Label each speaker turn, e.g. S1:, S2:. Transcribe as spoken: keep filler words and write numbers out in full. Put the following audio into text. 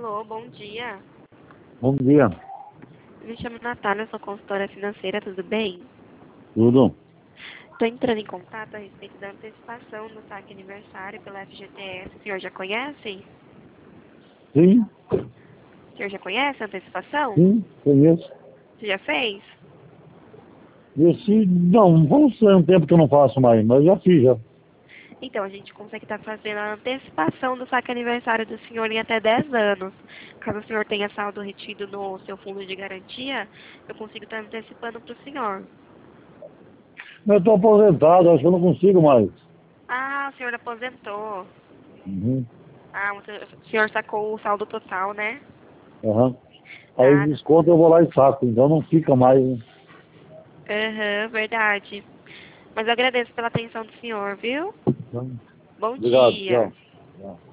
S1: Alô, bom dia.
S2: Bom dia.
S1: Me chamo Natália, sou consultora financeira, tudo bem?
S2: Tudo?
S1: Estou entrando em contato a respeito da antecipação do saque aniversário pela F G T S. O senhor já conhece?
S2: Sim,
S1: O senhor já conhece a antecipação?
S2: sim, conheço.
S1: Você já fez?
S2: Esse, não, vamos ser um tempo que eu não faço mais, mas já fiz, já.
S1: Então, a gente consegue estar fazendo a antecipação do saque aniversário do senhor em até dez anos. Caso o senhor tenha saldo retido no seu fundo de garantia, eu consigo estar antecipando para o senhor.
S2: Eu estou aposentado, acho que eu não consigo mais.
S1: Ah, o senhor aposentou.
S2: Uhum,
S1: Ah, o senhor sacou o saldo total, né?
S2: aham. Aí
S1: Ah,
S2: desconto eu vou lá e saco, então não fica mais. Né?
S1: aham, verdade. Mas eu agradeço pela atenção do senhor, viu?
S2: Então,
S1: Bom
S2: obrigado,
S1: dia.
S2: tchau. Tchau.